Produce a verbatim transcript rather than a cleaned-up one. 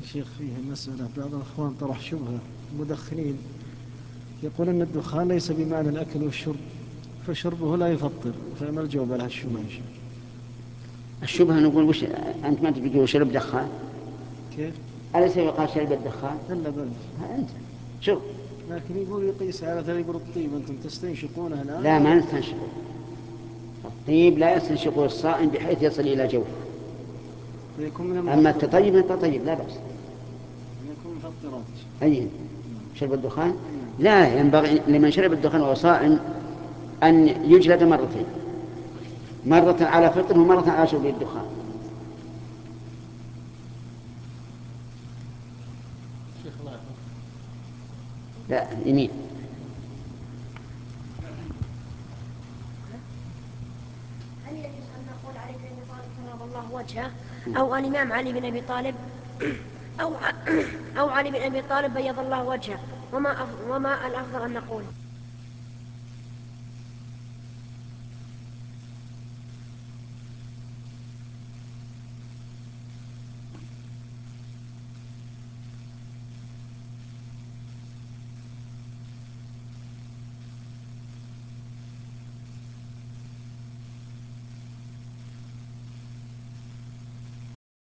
شيخ فيه مسألة، بعض الأخوان طرح شبهة مدخنين يقول أن الدخان ليس بمعنى الأكل والشرب، فشربه لا يفطر، فما الجواب على الشبهة إن شاء الله؟ الشبهة نقول وش أنت ما تقول شرب دخان؟ كيف؟ أليس يقال شرب الدخان؟ إلا بل أنت شوف، لكن يقول يقيس على ثريب الطيب، أنتم تستنشقونه الآن؟ لا ما نستنشقه. الطيب لا يستنشقه الصائم بحيث يصل إلى جوفه. أما التطيب التطيب لا بأس. يكون مفطرات. أي شرب الدخان لا ينبغي لمن شرب الدخان وهو صائم أن يجلد مرتين، مرة على فطره ومرة على شرب الدخان. لا يمين. هل يجوز أن نقول علي بن أبي طالب كرم الله وجهه، أو الإمام علي بن أبي طالب، أو أو علي بن أبي طالب بيض الله وجهه، وما وما الأفضل أن نقول؟